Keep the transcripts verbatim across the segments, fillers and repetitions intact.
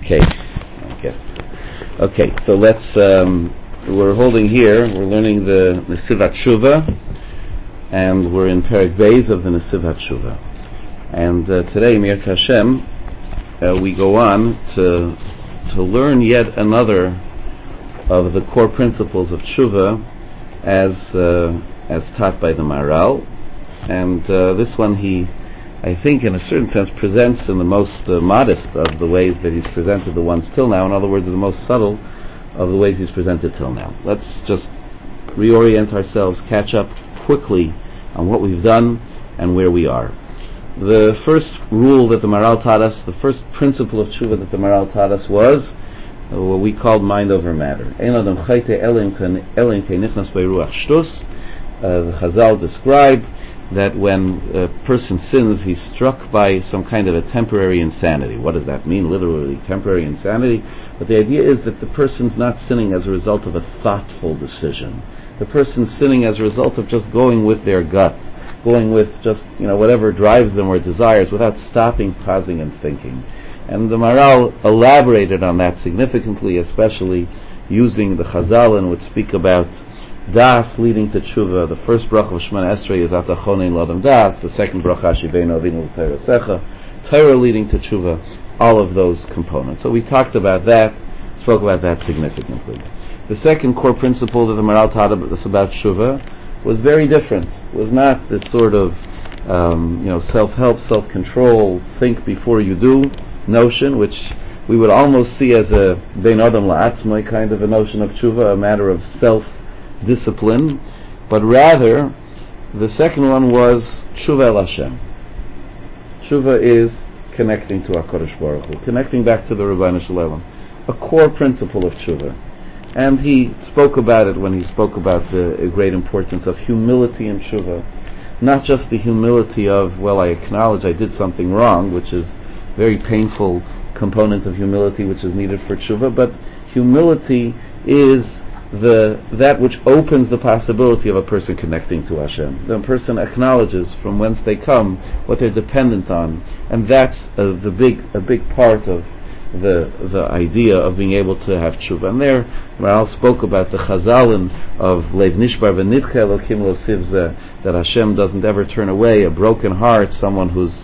Okay. Okay. Okay. So let's. Um, we're holding here. We're learning the Nesivat Shuvah, and we're in Perek Beis of the Nesivat Shuvah. And uh, today, Mirz Hashem, uh, we go on to to learn yet another of the core principles of Shuvah, as uh, as taught by the Maharal. And uh, this one he, I think, in a certain sense, presents in the most uh, modest of the ways that he's presented the ones till now. In other words, the most subtle of the ways he's presented till now. Let's just reorient ourselves, catch up quickly on what we've done and where we are. The first rule that the Maharal taught us, the first principle of Tshuva that the Maharal taught us was uh, what we called mind over matter. Uh, the Chazal describe that when a person sins, he's struck by some kind of a temporary insanity. What does that mean? Literally, temporary insanity. But the idea is that the person's not sinning as a result of a thoughtful decision. The person's sinning as a result of just going with their gut, going with just, you know, whatever drives them or desires without stopping, pausing, and thinking. And the Maharal elaborated on that significantly, especially using the Chazal, and would speak about Das leading to Tshuva. The first bracha of Shemona Esrei is Atachonein L'Adam Das. The second bracha Shibeinu Avinu L'Torah Torah leading to Tshuva. All of those components. So we talked about that, spoke about that significantly. The second core principle that the Maharal taught us about Tshuva was very different. It was not this sort of um, you know self-help, self-control, think before you do notion, which we would almost see as a Bein Adam La'atzmai kind of a notion of Tshuva, a matter of self discipline, but rather the second one was Tshuva El Hashem. Tshuva is connecting to HaKadosh Baruch Hu, connecting back to the Ribbono Shel Olam, a core principle of Tshuva. And he spoke about it when he spoke about the great importance of humility in Tshuva. Not just the humility of, well, I acknowledge I did something wrong, which is a very painful component of humility which is needed for Tshuva, but humility is the that which opens the possibility of a person connecting to Hashem. The person acknowledges from whence they come, what they're dependent on, and that's uh, the big a big part of the the idea of being able to have tshuva. And there, Maharal spoke about the Chazalin of Lev Nishbar v'Nidche Elokim Lo Sivzeh, that Hashem doesn't ever turn away a broken heart, someone who's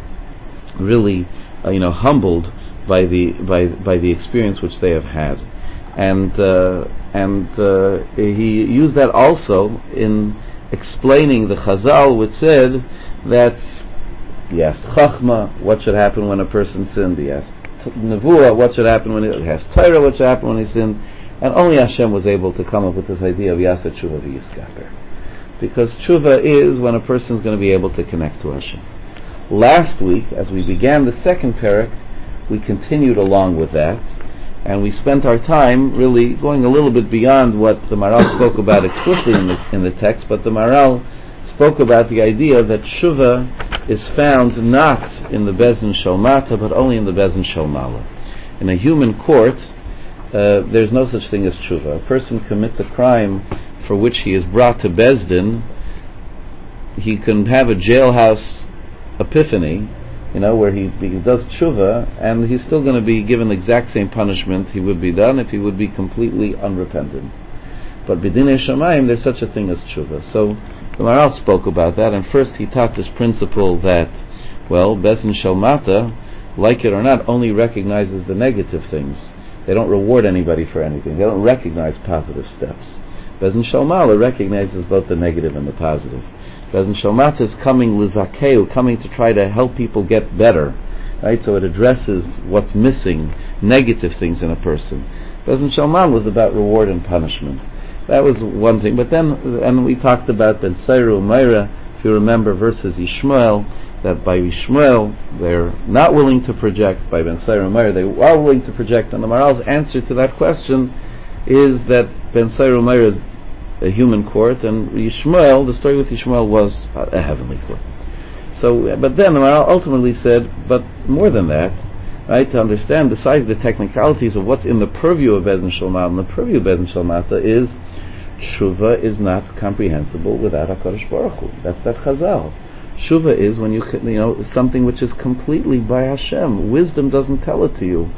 really uh, you know humbled by the by by the experience which they have had. And uh, and uh, he used that also in explaining the Chazal, which said that he asked Chachma, what should happen when a person sinned? He asked Nevuah, what should happen when he, he asked Torah, what should happen when he sinned? And only Hashem was able to come up with this idea of Yasa Tshuva v'Yiskaper, because Tshuva is when a person is going to be able to connect to Hashem. Last week, as we began the second parak, we continued along with that. And we spent our time really going a little bit beyond what the Maharal spoke about explicitly in the in the text, but the Maharal spoke about the idea that Shuvah is found not in the Bezin Shel Mata, but only in the Bezin Shel Mala. In a human court, uh, there's no such thing as Shuvah. A person commits a crime for which he is brought to Bezdin. He can have a jailhouse epiphany, you know, where he, he does tshuva, and he's still going to be given the exact same punishment he would be done if he would be completely unrepentant. But b'dinei shamayim, there's such a thing as tshuva. So the Maharal spoke about that, and first he taught this principle that, well, Bezin Shel Mata, like it or not, only recognizes the negative things. They don't reward anybody for anything. They don't recognize positive steps. Bezin Shel Mala recognizes both the negative and the positive. Bezin Shel Mata is coming lizakeu, coming to try to help people get better, right? So it addresses what's missing, negative things in a person. Bezin Shel Mala was about reward and punishment. That was one thing. But then, and we talked about Ben Seiru Meira, if you remember verses Yishmael, that by Yishmael they're not willing to project, by Ben Seiru Meira they are willing to project. And the Maharal's answer to that question is that Ben Seiru Meira is a human court, and Yishmael, the story with Yishmael was a heavenly court. So, but then the Maharal ultimately said, but more than that, right, to understand, besides the technicalities of what's in the purview of Bezin Shel Mata, and the purview of Bezin Shel Mata is, Tshuva is not comprehensible without HaKadosh Baruch Hu. That's that Chazal. Tshuva is when you, you know, something which is completely by Hashem. Wisdom doesn't tell it to you.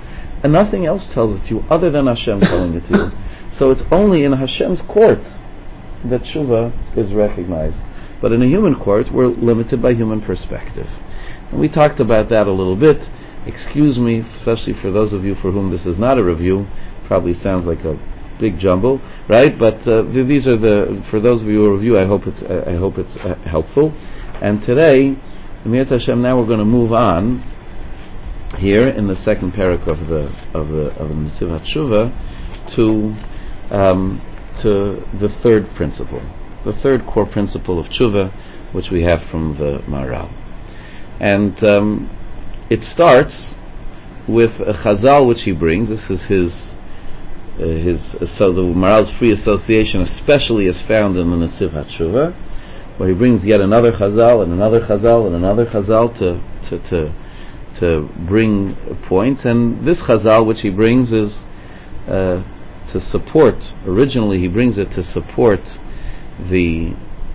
and nothing else tells it to you other than Hashem telling it to you. So it's only in Hashem's court that tshuva is recognized. But in a human court, we're limited by human perspective. And we talked about that a little bit. Excuse me, especially for those of you for whom this is not a review. Probably sounds like a big jumble, right? But uh, these are the, for those of you who review, I hope it's uh, I hope it's uh, helpful. And today, Emirat Hashem, now we're going to move on here in the second parak of the of the of the Nesivas Tshuva to um, to the third principle, the third core principle of Tshuva, which we have from the Maharal. And um, it starts with a chazal which he brings. This is his uh, his uh, so the Maharal's free association, especially is found in the Nesivas Tshuva, where he brings yet another chazal and another chazal and another chazal to to to, to bring points. And this chazal which he brings is uh, to support. Originally, he brings it to support the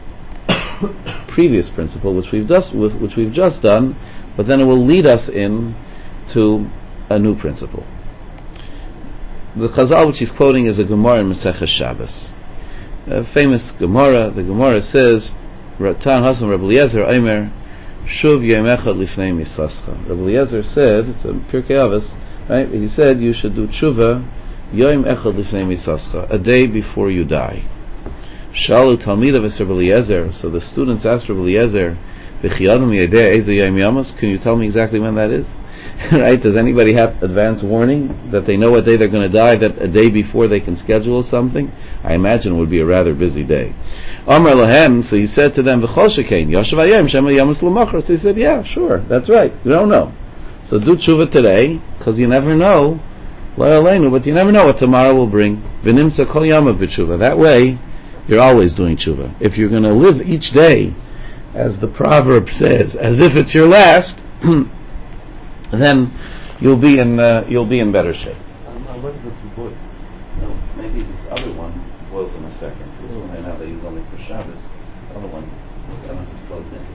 previous principle, which we've just which we've just done, but then it will lead us in to a new principle. The chazal which he's quoting is a Gemara in Maseches Shabbos, a famous Gemara. The Gemara says, "Tan Hasan Rabbi Eliezer Omer, Shuv Yom Echad Lifnei Misascha." Rabbi Eliezer said, it's a Pirkei Avos, right? He said you should do tshuva Yom Echad Lifnei Misascha, a day before you die. Shalu Talmidav es Rabbi Eliezer. So the students asked Rabbi Eliezer, "V'chiyadam yedei eze yom yamos?" Can you tell me exactly when that is? Right? Does anybody have advance warning that they know what day they're going to die, that a day before they can schedule something? I imagine it would be a rather busy day. Amar lahem, so he said to them, "V'chol shekein yoshev hayom shema yamos l'machar." So he said, "Yeah, sure, that's right. You don't know. So do tshuva today, because you never know. Lo aleinu, but you never know what tomorrow will bring. V'nimtza kol yamav b'tshuva." That way, you're always doing tshuva. If you're going to live each day, as the proverb says, as if it's your last, then you'll be in uh, you'll be in better shape. Um, I wonder if you boil. No, maybe this other one boils in a second. This one right now they use only for Shabbos. The other one, I don't know if it's plugged in.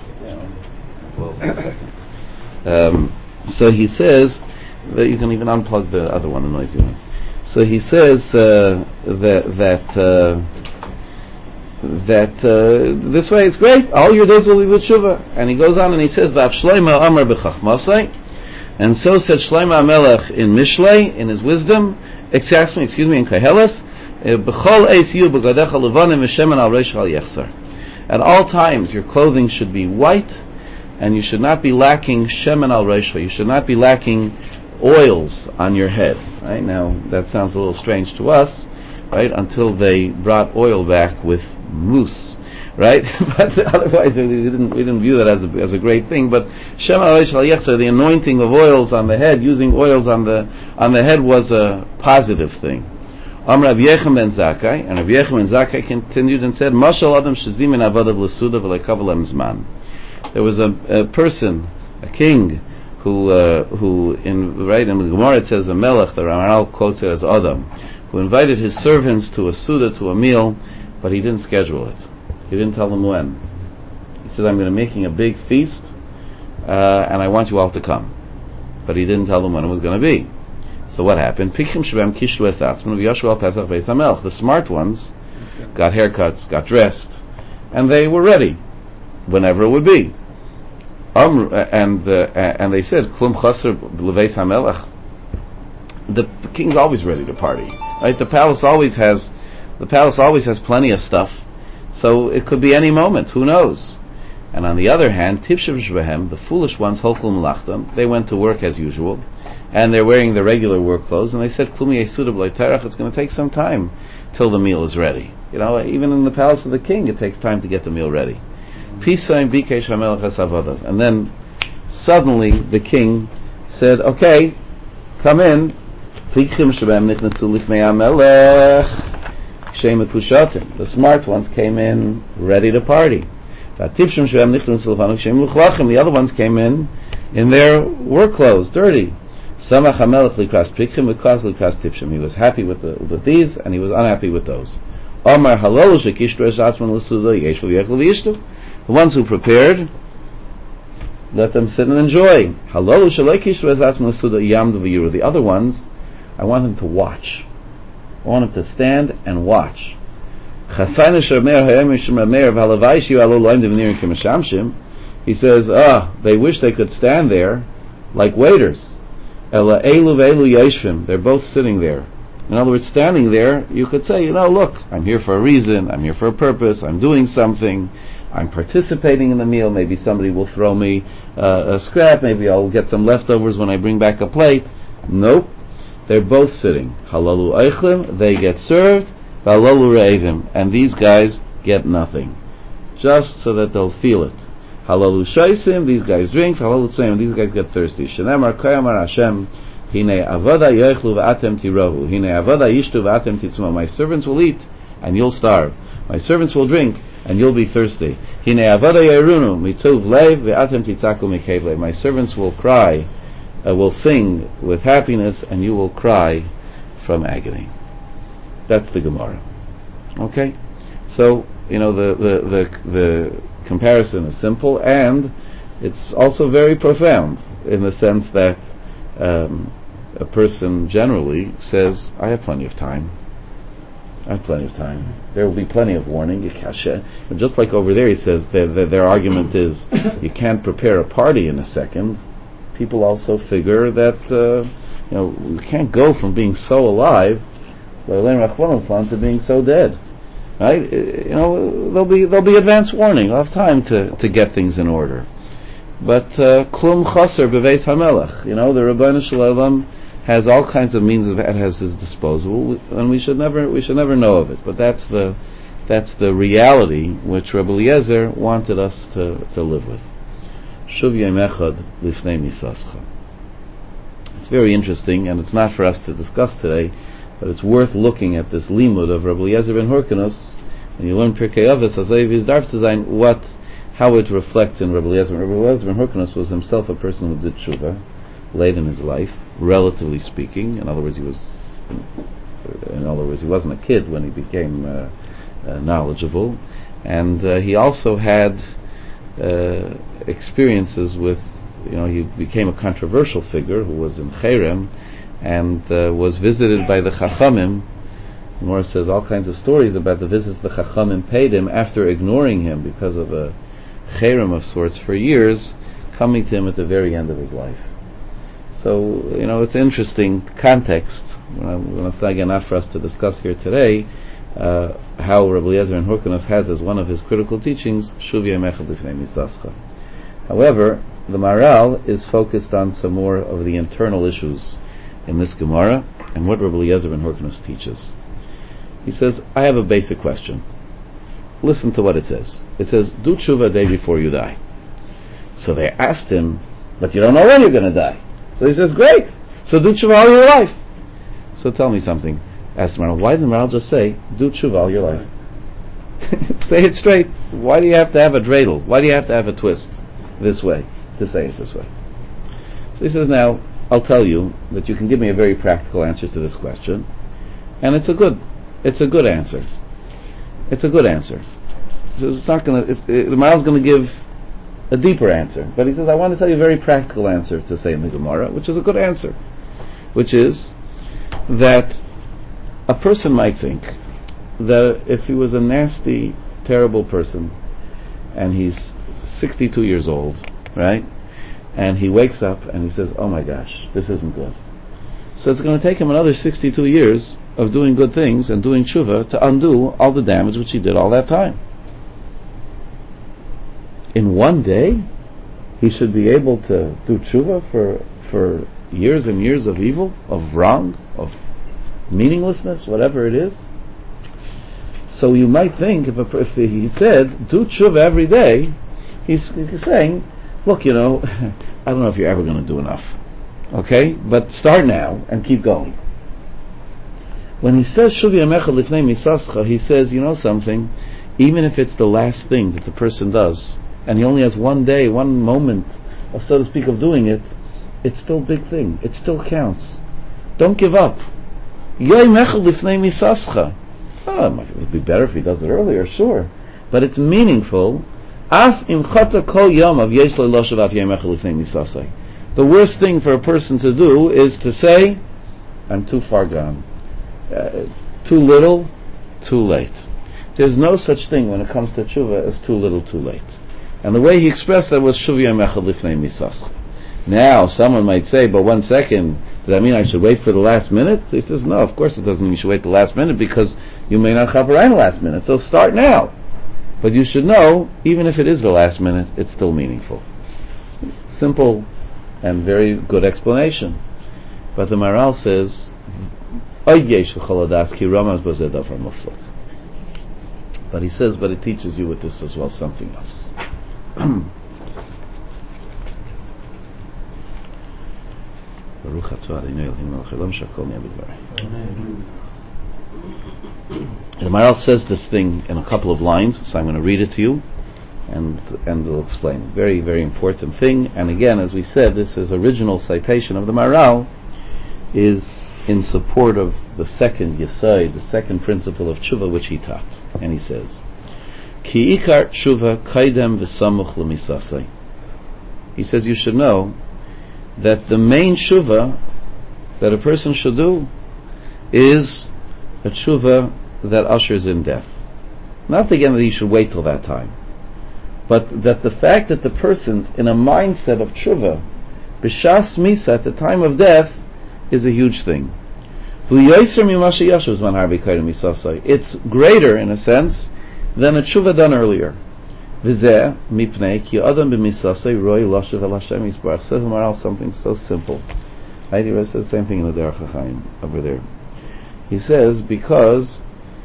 It boils in a second. Um, so he says that you can even unplug the other one, the noisy one. So he says uh, that that. Uh, that uh, this way it's great, all your days will be with tshuva. And he goes on and he says, "V'af Shlomo Amar b'chachmasai," and so said Shlomo HaMelech in Mishlei, in his wisdom, excuse me, excuse me, in Koheles, "B'chol eis yu b'gadecha levanim v'shemen al reish al yechsar." At all times, your clothing should be white, and you should not be lacking shemen al reish. You should not be lacking oils on your head. Right now, that sounds a little strange to us, right? Until they brought oil back with moose, right? But otherwise, we didn't we didn't view that as a, as a great thing. But Shem HaReish HaYechsar, the anointing of oils on the head, using oils on the on the head was a positive thing. Amar Rav Yechim ben Zakkai, and Rav Yechim ben Zakkai continued and said, "Mashal Adam Shazim in Avadav L'Suda V'Lekavalem Zman." There was a, a person, a king, who uh, who in right in the Gemara it says a melech. The Ramaral quotes it as Adam, who invited his servants to a suda, to a meal, but he didn't schedule it. He didn't tell them when. He said, "I'm going to be making a big feast, uh, and I want you all to come." But he didn't tell them when it was going to be. So what happened? The smart ones got haircuts, got dressed, and they were ready whenever it would be. Um, and uh, and they said, "Klum chaser leveis hamelech." The king's always ready to party, right? The palace always has, the palace always has plenty of stuff, so it could be any moment. Who knows? And on the other hand, tipshav shvehem, the foolish ones, holchul melachtam, they went to work as usual, and they're wearing their regular work clothes, and they said, "Klumi yisuda b'leiterach." It's going to take some time till the meal is ready. You know, even in the palace of the king, it takes time to get the meal ready. Pisayim bikesh hamelech hasavadav, and then suddenly the king said, "Okay, come in." The smart ones came in ready to party. The other ones came in in their work clothes, dirty. He was happy with, the, with these, and he was unhappy with those. The ones who prepared, Let them sit and enjoy. The other ones, I want them to watch. I want them to stand and watch. He says, ah, they wish they could stand there like waiters. They're both sitting there. In other words, standing there, you could say, you know, look, I'm here for a reason, I'm here for a purpose, I'm doing something, I'm participating in the meal, maybe somebody will throw me uh, a scrap, maybe I'll get some leftovers when I bring back a plate. Nope. They're both sitting. Halalu eichlim, they get served, halalu re'evim, and these guys get nothing. Just so that they'll feel it. Halalu shaisim, these guys drink, halalu tzeim, these guys get thirsty. Shenemar kayamar Hashem, hine avada yoichlu v'atem tirohu, hine avada yishtu v'atem titzmo. My servants will eat, and you'll starve. My servants will drink, and you'll be thirsty. Hine avada yerunu, mituv lev v'atem titzaku mikev lev. My servants will cry, Uh, will sing with happiness, and you will cry from agony. That's the Gemara. Okay, so you know the the the, the comparison is simple, and it's also very profound in the sense that um, a person generally says, "I have plenty of time. I have plenty of time. There will be plenty of warning." And just like over there, he says their, their, their argument is you can't prepare a party in a second. People also figure that uh, you know we can't go from being so alive to being so dead, right? You know there'll be there'll be advance warning. I'll have time to, to get things in order. But klum chaser beveis hamelech. You know the Rebbeinu Shalom has all kinds of means of at his disposal, and we should never we should never know of it. But that's the that's the reality which Rebbe Eliezer wanted us to, to live with. It's very interesting, and it's not for us to discuss today, but it's worth looking at this limud of Rabbi Eliezer ben Hyrcanus, and you learn Pirkei Avos, Hazayiv Darf to sein, what, how it reflects in Rabbi Eliezer. Rabbi Eliezer ben Hyrcanus was himself a person who did tshuva late in his life, relatively speaking. In other words, he was, in other words, he wasn't a kid when he became uh, uh, knowledgeable, and uh, he also had Uh, experiences with, you know, he became a controversial figure who was in Cherem and uh, was visited by the Chachamim. Gemara says all kinds of stories about the visits the Chachamim paid him after ignoring him because of a Cherem of sorts for years, coming to him at the very end of his life. So, you know, it's interesting context. Well, it's again not for us to discuss here today. Uh, how Rabbi Eliezer ben Hyrcanus has as one of his critical teachings, Shuvia Mechad Lifnei Misascha. However, the Maharal is focused on some more of the internal issues in this Gemara and what Rabbi Eliezer ben Hyrcanus teaches. He says, I have a basic question. Listen to what it says. It says, do tshuva a day before you die. So they asked him, but you don't know when you're going to die. So he says, great. So do tshuva all your life. So tell me something. Asked the Maharal, why did the Maharal just say, do tshuva all your life? Say it straight. Why do you have to have a dreidel? Why do you have to have a twist this way, to say it this way? So he says, now, I'll tell you that you can give me a very practical answer to this question, and it's a good, it's a good answer. It's a good answer. He says, it's not gonna, it's, it, the Maharal's going to give a deeper answer, but he says, I want to tell you a very practical answer to say in the Gemara, which is a good answer, which is that a person might think that if he was a nasty, terrible person, and he's sixty-two years old, right, and he wakes up and he says, oh my gosh, this isn't good. So it's going to take him another sixty-two years of doing good things and doing tshuva to undo all the damage which he did all that time. In one day, he should be able to do tshuva for, for years and years of evil, of wrong, of meaninglessness, whatever it is. So you might think if, a, if he said do tshuva every day, he's, he's saying, look, you know, I don't know if you're ever going to do enough, okay, but start now and keep going. When he says Shuvi Amecha Lifnei Misascha, he says, you know something, even if it's the last thing that the person does, and he only has one day, one moment, of, so to speak, of doing it, it's still a big thing. It still counts. Don't give up. Yoy Mechel Lifnei Misascha. Oh, it would be better if he does it earlier, sure. But it's meaningful. Af im chata kol yomav yesh lo loshav af yom echad lifnei misasai. The worst thing for a person to do is to say, I'm too far gone. Uh, too little, too late. There's no such thing when it comes to tshuva as too little, too late. And the way he expressed that was shuv yom echad lifnei misasai. Now, someone might say, but one second, does that mean I should wait for the last minute? He says, no, of course it doesn't mean you should wait the last minute, because you may not have the last minute, so start now. But you should know, even if it is the last minute, it's still meaningful. Simple and very good explanation. But the Maharal says, but he says, but it teaches you with this as well, something else. The Maharal says this thing in a couple of lines, so I'm going to read it to you, and and we'll explain. It's a very, very important thing, and again, as we said, this is original citation of the Maharal, is in support of the second Yesod, the second principle of tshuva, which he taught. And he says, Ki ikar tshuva kaidem v'samuch l'misasai. He says you should know that the main tshuva that a person should do is a tshuva that ushers in death. Not again that he should wait till that time, but that the fact that the person's in a mindset of tshuva, b'shas misa, at the time of death, is a huge thing. It's greater, in a sense, than a tshuva done earlier. Says something so simple. He says the same thing in the Derech HaChaim over there. He says, because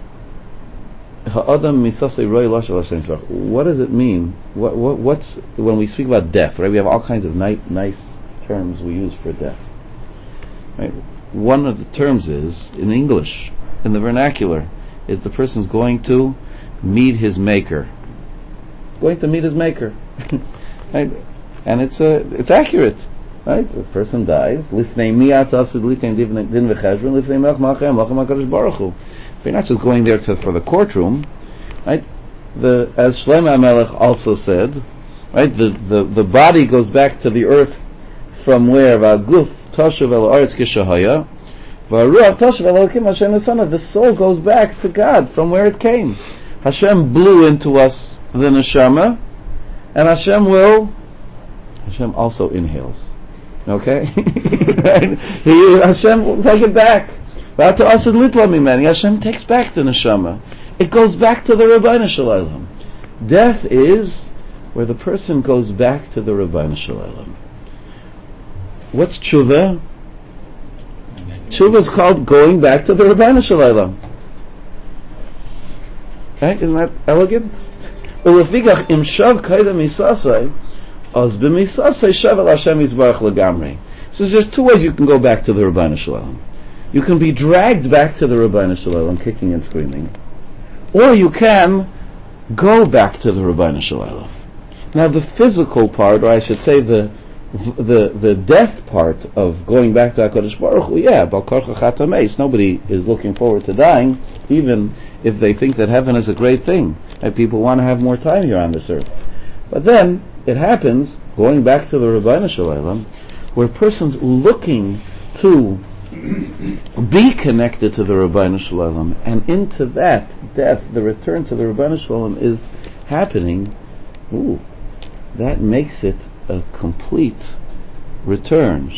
what does it mean? What, what, what's when we speak about death, right? We have all kinds of nice, nice terms we use for death. Right? One of the terms is, in English, in the vernacular, is the person's going to meet his maker. Going to meet his maker. Right? And it's uh, it's accurate. Right? The person dies. You're not just going there to, for the courtroom. Right? The, as Shlomo HaMelech also said, right? The, the, the body goes back to the earth from where V'aguf Toshuv el Aretz Kishahaya, V'aruach Toshuv el Elokim Hashem Nesana. The soul goes back to God from where it came. Hashem blew into us the neshama, and Hashem will. Hashem also inhales. Okay, right? He, Hashem will take it back. Hashem takes back the neshama. It goes back to the Rabbeinu Shalom. Death is where the person goes back to the Rabbeinu Shalom. What's tshuva? Tshuva is called going back to the Rabbeinu Shalom. Right? Isn't that elegant? Ulefikach im shav kaida misasai, az b'misasai shav el Hashem yisbarach legamrei. So there's two ways you can go back to the Rabbeinu Shalom. You can be dragged back to the Rabbeinu Shalom, kicking and screaming, or you can go back to the Rabbeinu Shalom. Now, the physical part, or I should say the the the death part of going back to HaKadosh Baruch Hu, yeah, Bal Korcha Chat HaMeis. Nobody is looking forward to dying, even if they think that heaven is a great thing, and people want to have more time here on this earth. But then, it happens, going back to the Rabbeinu Shalom, where a person's looking to be connected to the Rabbeinu Shalom, and into that death, the return to the Rabbeinu Shalom is happening. Ooh, that makes it a complete return.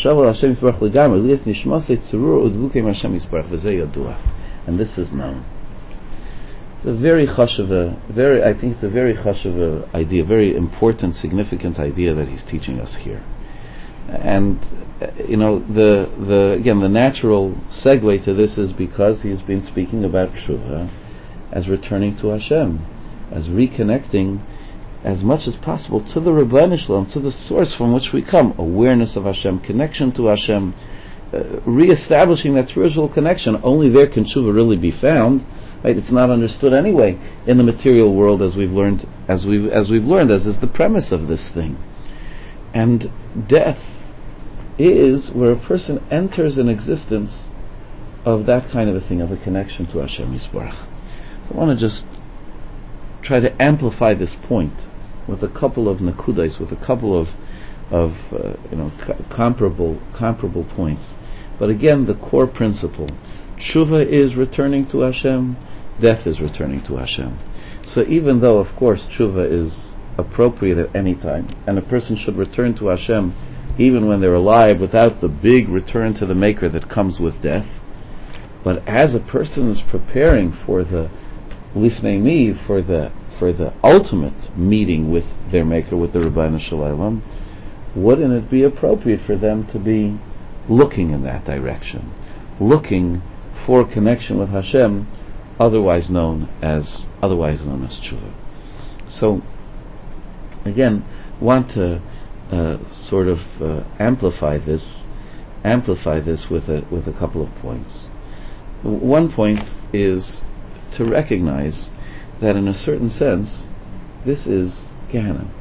And this is known. It's a very chashuva, very, I think it's a very chashuva idea, very important, significant idea that he's teaching us here. And uh, you know, the the again, the natural segue to this is because he's been speaking about tshuva as returning to Hashem, as reconnecting as much as possible to the Rabbeinu Shalom, to the source from which we come, awareness of Hashem, connection to Hashem, uh, re-establishing that spiritual connection. Only there can tshuva really be found. Right? It's not understood anyway in the material world, as we've learned, as we as we've learned, as is the premise of this thing. And death is where a person enters an existence of that kind of a thing, of a connection to Hashem Yisbarach. So I want to just try to amplify this point with a couple of nakudas, with a couple of of uh, you know co- comparable comparable points. But again, the core principle: tshuva is returning to Hashem, death is returning to Hashem. So even though, of course, tshuva is appropriate at any time, and a person should return to Hashem even when they're alive, without the big return to the Maker that comes with death. But as a person is preparing for the lifnei mi, for the for the ultimate meeting with their Maker, with the Ribbono Shel Olam, wouldn't it be appropriate for them to be looking in that direction, looking for connection with Hashem, otherwise known as otherwise known as tshuva? So, again, want to uh, sort of uh, amplify this, amplify this with a with a couple of points. One point is to recognize that, in a certain sense, this is Gehenna.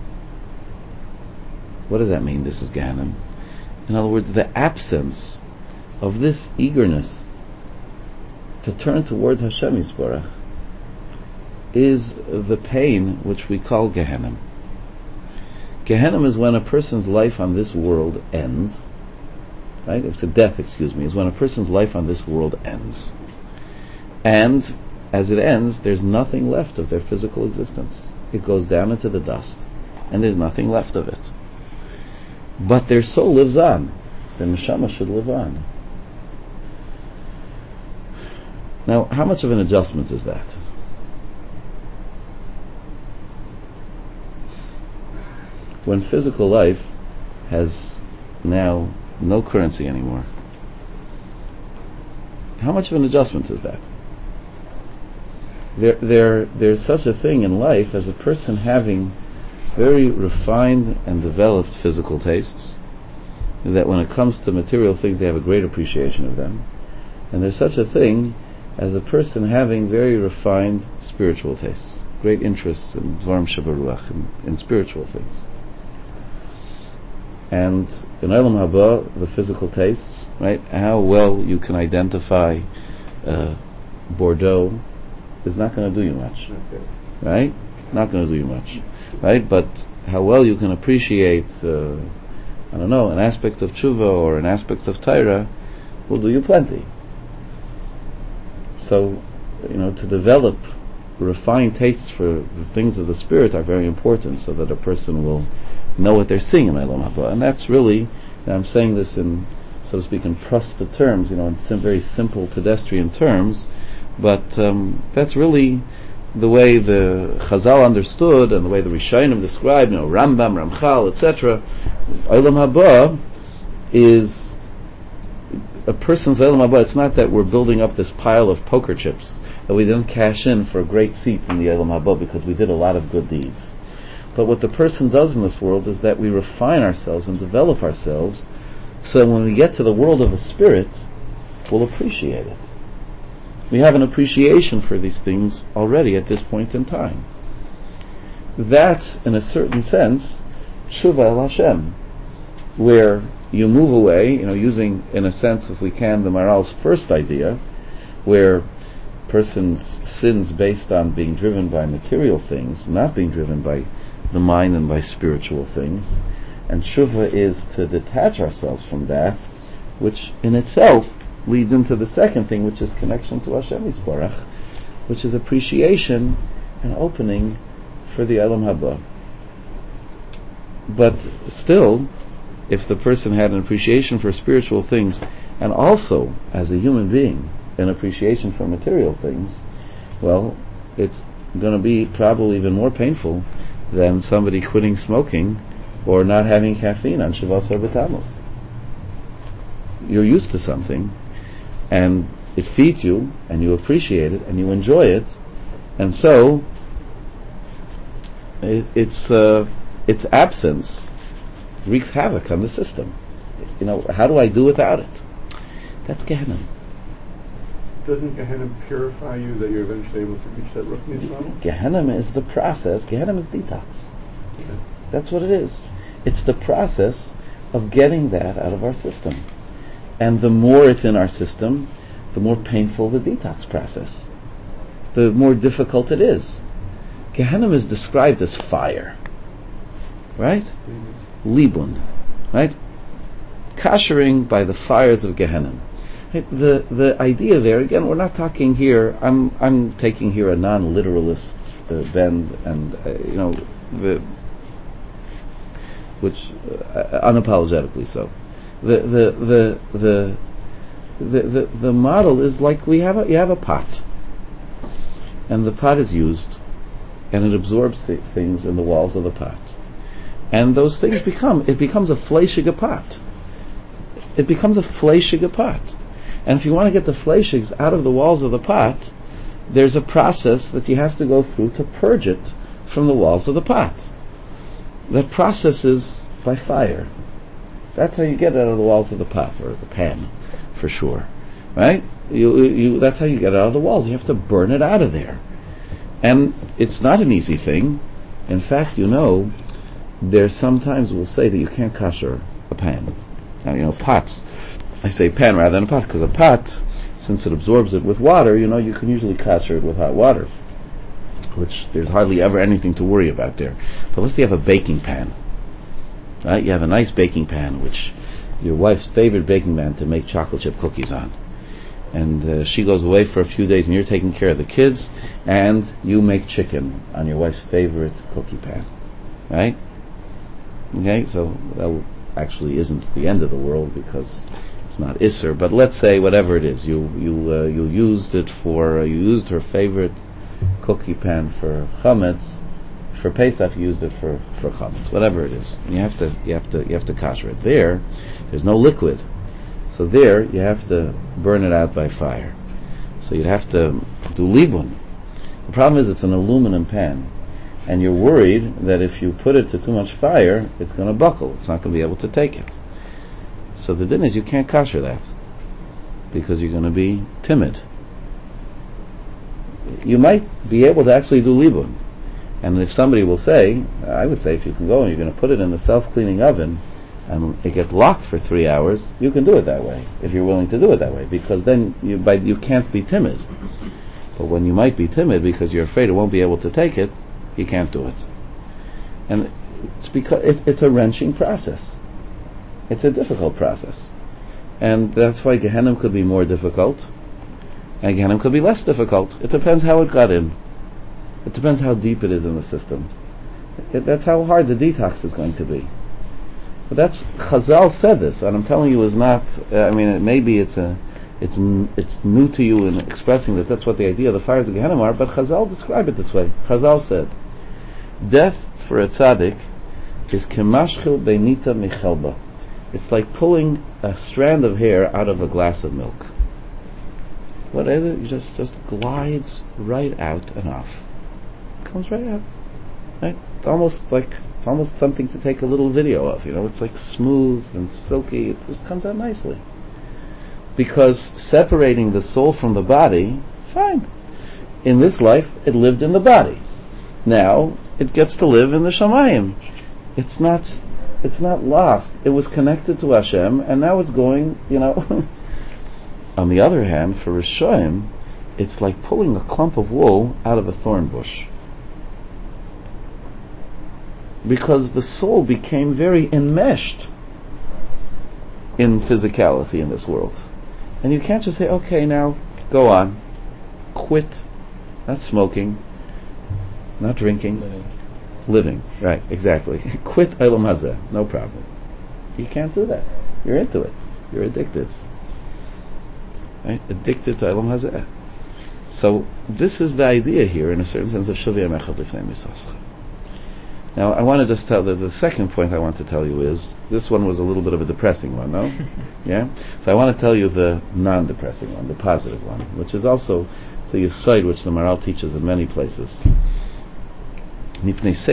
What does that mean? This is Gehenna. In other words, the absence of this eagerness to turn towards Hashem Yisborach is the pain which we call Gehenna. Gehenna is when a person's life on this world ends. Right? It's a death, excuse me, is when a person's life on this world ends. And as it ends, there's nothing left of their physical existence. It goes down into the dust, and there's nothing left of it. But their soul lives on. The neshama should live on. Now, how much of an adjustment is that? When physical life has now no currency anymore, how much of an adjustment is that? There, there, there's such a thing in life as a person having very refined and developed physical tastes, that when it comes to material things they have a great appreciation of them. And there's such a thing as a person having very refined spiritual tastes, great interests in Dvarim Shebaruach, in, in spiritual things. And in Olam Haba, the physical tastes, right, how well you can identify uh, Bordeaux is not going to do you much, okay. Right? Not going to do you much, right? But how well you can appreciate, uh, I don't know, an aspect of tshuva or an aspect of Torah will do you plenty. So, you know, to develop refined tastes for the things of the spirit are very important, so that a person will know what they're seeing in Olam Haba. And that's really, and I'm saying this in, so to speak, in prosta terms, you know, in sim- very simple pedestrian terms, but um, that's really the way the Chazal understood, and the way the Rishonim described, you know, Rambam, Ramchal, et cetera. Olam Haba is a person's Olam Haba. It's not that we're building up this pile of poker chips that we didn't cash in for a great seat in the Olam Haba because we did a lot of good deeds. But what the person does in this world is that we refine ourselves and develop ourselves, so that when we get to the world of the spirit, we'll appreciate it. We have an appreciation for these things already at this point in time. That's, in a certain sense, Tshuva El Hashem, where you move away, you know, using, in a sense, if we can, the Maral's first idea, where person's sins based on being driven by material things, not being driven by the mind and by spiritual things, and Tshuva is to detach ourselves from that, which in itself leads into the second thing, which is connection to Hashem Yisborach, which is appreciation and opening for the Olam Haba. But still, if the person had an appreciation for spiritual things, and also, as a human being, an appreciation for material things, well, it's going to be probably even more painful than somebody quitting smoking or not having caffeine on Shavuos or B'Tammuz. You're used to something, and it feeds you, and you appreciate it, and you enjoy it, and so it, it's uh, its absence wreaks havoc on the system. You know, how do I do without it? That's Gehenna. Doesn't Gehenna purify you that you're eventually able to reach that Ruch Nitzvah? Gehenna is the process. Gehenna is detox. Okay. That's what it is. It's the process of getting that out of our system. And the more it's in our system, the more painful the detox process, the more difficult it is. Gehenna is described as fire. right? Libun, right? Kashering by the fires of Gehenna. Right? The the idea there, again, we're not talking here. I'm I'm taking here a non-literalist uh, bend, and uh, you know, the, which uh, unapologetically so. The the the the the the, the model is like we have a you have a pot, and the pot is used, and it absorbs things in the walls of the pot. And those things become, it becomes a fleischige pot. It becomes a fleischige pot. And if you want to get the fleischigs out of the walls of the pot, there's a process that you have to go through to purge it from the walls of the pot. That process is by fire. That's how you get it out of the walls of the pot, or the pan, for sure. Right? You, you, that's how you get it out of the walls. You have to burn it out of there. And it's not an easy thing. In fact, you know, there sometimes will say that you can't kosher a pan. Now, you know, pots. I say pan rather than a pot, because a pot, since it absorbs it with water, you know, you can usually kosher it with hot water, which there's hardly ever anything to worry about there. But let's say you have a baking pan. Right? You have a nice baking pan, which your wife's favorite baking pan to make chocolate chip cookies on. And uh, she goes away for a few days and you're taking care of the kids, and you make chicken on your wife's favorite cookie pan. Right? Okay, so that actually isn't the end of the world because it's not Isser, but let's say whatever it is, you you uh, you used it for, uh, you used her favorite cookie pan for chametz, for Pesach you used it for, for chametz, whatever it is. And you have to you have to you have to kosher it. There, there's no liquid, so there you have to burn it out by fire. So you'd have to do libun. The problem is it's an aluminum pan, and you're worried that if you put it to too much fire, it's going to buckle. It's not going to be able to take it. So the din is you can't kosher that, because you're going to be timid. You might be able to actually do libun. And if somebody will say, I would say if you can go and you're going to put it in the self-cleaning oven and it gets locked for three hours, you can do it that way, if you're willing to do it that way, because then you, by, you can't be timid. But when you might be timid because you're afraid it won't be able to take it, you can't do it. And it's because it's, it's a wrenching process. It's a difficult process. And that's why Gehenna could be more difficult, and Gehenna could be less difficult. It depends how it got in. It depends how deep it is in the system. It, that's how hard the detox is going to be. But that's, Chazal said this, and I'm telling you is not, uh, I mean, it, maybe it's a, it's n- it's new to you in expressing that that's what the idea of the fires of Gehenna are, but Chazal described it this way. Chazal said, death for a tzaddik is kemashchil beinita michelba. It's like pulling a strand of hair out of a glass of milk. What is it? It just just glides right out and off. It comes right out. Right? It's almost like it's almost something to take a little video of. You know, it's like smooth and silky. It just comes out nicely. Because separating the soul from the body, fine. In this life, it lived in the body. Now it gets to live in the Shamayim. It's not. It's not lost. It was connected to Hashem, and now it's going, you know. On the other hand, for Rishonim, it's like pulling a clump of wool out of a thorn bush. Because the soul became very enmeshed in physicality in this world. And you can't just say, okay, now, go on. Quit. Not smoking. Not drinking. Living. Living, right, exactly. Quit Eilam Hazeh, no problem. You can't do that. You're into it. You're addicted. Right? Addicted to Eilam Hazeh. So this is the idea here, in a certain sense, of Shaviyam Echad Lifnei Misascha. Now, I want to just tell that the second point I want to tell you is, this one was a little bit of a depressing one, no? Yeah? So I want to tell you the non-depressing one, the positive one, which is also the Yesod which the Maral teaches in many places. We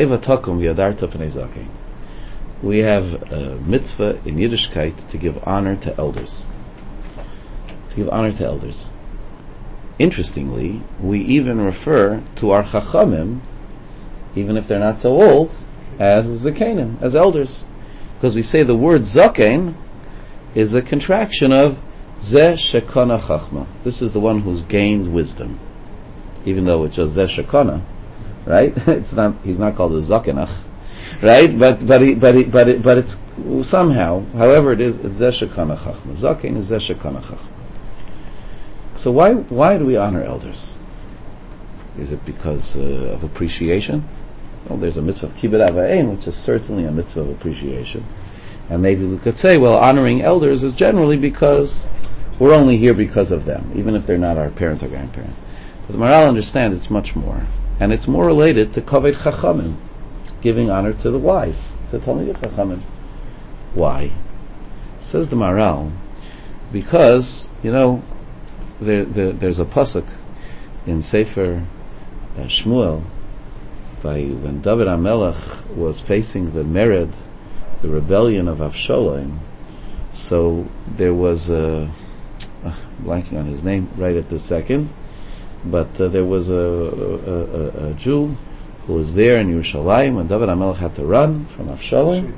have a mitzvah in Yiddishkeit to give honor to elders. To give honor to elders. Interestingly, we even refer to our Chachamim, even if they're not so old, as Zakenim, as elders. Because we say the word Zaken is a contraction of Zeh Shekana Chachma. This is the one who's gained wisdom. Even though it's just Zeh Shekana, right? It's not. He's not called a Zakenach, right? But but he, but he, but it, but it's somehow, however it is, it's zeh shekana chachma. Zaken is zeh shekana chachma. So why why do we honor elders? Is it because uh, of appreciation? Well, there's a mitzvah of kibbud av va'em, which is certainly a mitzvah of appreciation. And maybe we could say, well, honoring elders is generally because we're only here because of them, even if they're not our parents or grandparents. But the Maharal understands it's much more. And it's more related to kavod chachamim, giving honor to the wise, to Talmidei Chachamim. Why? Says the Maharal, because, you know, there, there, there's a pasuk in Sefer uh, Shmuel, by when David HaMelech was facing the Mered, the rebellion of Avshalom. So there was a uh, blanking on his name right at this second, but uh, there was a, a, a, a Jew who was there in Yerushalayim when David HaMelech had to run from Avshalom.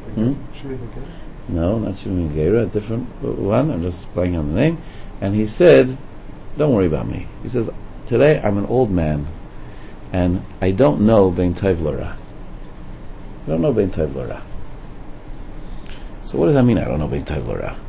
Hmm? No, not Shimon Gera, a different one. I'm just blanking on the name. And he said, "Don't worry about me." He says, "Today I'm an old man, and I don't know Bein Tov L'Ra. I don't know Bein Tov L'Ra." So what does that mean? I don't know Bein Tov L'Ra.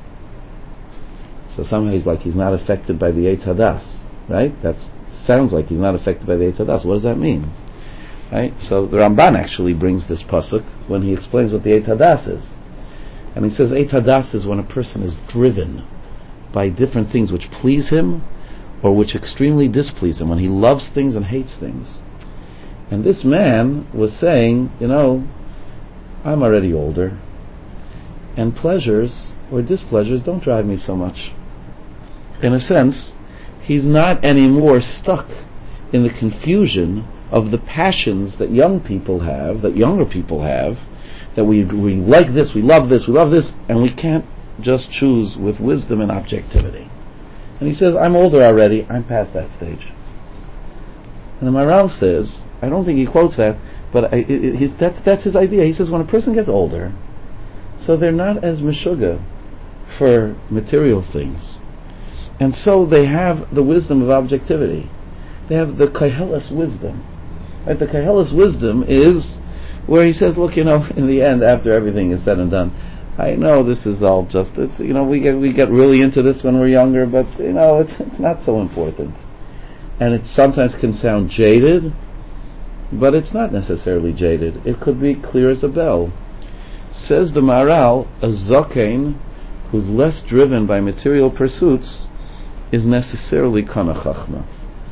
So somehow he's like he's not affected by the Eitz Hadas, right? That sounds like he's not affected by the Eitz Hadas. What does that mean? Right? So the Ramban actually brings this pasuk when he explains what the Eitz Hadas is, and he says Eitz Hadas is when a person is driven by different things which please him or which extremely displease him, when he loves things and hates things. And this man was saying, you know, I'm already older, and pleasures or displeasures don't drive me so much. In a sense, he's not anymore stuck in the confusion of the passions that young people have, that younger people have, that we we like this, we love this, we love this, and we can't just choose with wisdom and objectivity. And he says, I'm older already, I'm past that stage. And the Maharal says, I don't think he quotes that, but I, it, it, he's, that's, that's his idea. He says when a person gets older, so they're not as meshuggah for material things. And so they have the wisdom of objectivity. They have the Koheles wisdom. Right? The Koheles wisdom is where he says, look, you know, in the end, after everything is said and done, I know this is all just, it's, you know, we get we get really into this when we're younger, but, you know, it's, it's not so important. And it sometimes can sound jaded, but it's not necessarily jaded. It could be clear as a bell. Says the Maharal, a Zaken who's less driven by material pursuits is necessarily Kana Chachma.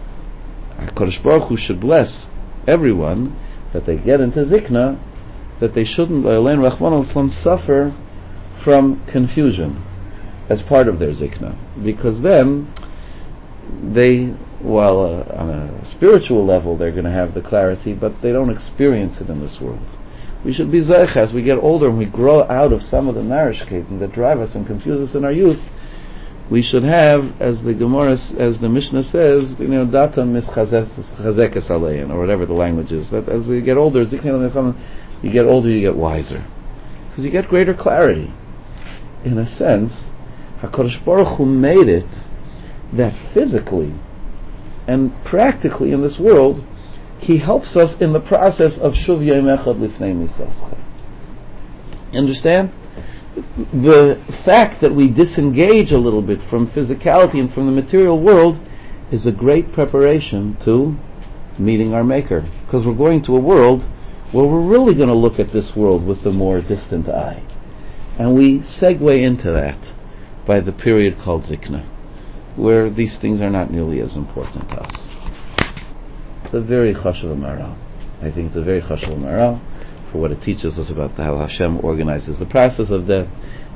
HaKadosh Baruch Hu should bless everyone that they get into Zikna, that they shouldn't, Le'alein Rachmana litzlan, suffer from confusion as part of their Zikna. Because then, they, while uh, on a spiritual level they're going to have the clarity, but they don't experience it in this world. We should be zeich as we get older and we grow out of some of the narishketim that drive us and confuse us in our youth. We should have, as the Gemara, as the Mishnah says, you know, data mischazekes alein, or whatever the language is. That as we get older, you get older, you get wiser, because you get greater clarity. In a sense, HaKadosh Baruch Hu made it that physically and practically in this world, He helps us in the process of Shuv Yom Echad Lifnei Misascha. Understand? The fact that we disengage a little bit from physicality and from the material world is a great preparation to meeting our Maker. Because we're going to a world where we're really going to look at this world with a more distant eye. And we segue into that by the period called Zikna, where these things are not nearly as important to us. It's a very chashuv Maharal. I think it's a very chashuv Maharal for what it teaches us about how Hashem organizes the process of death.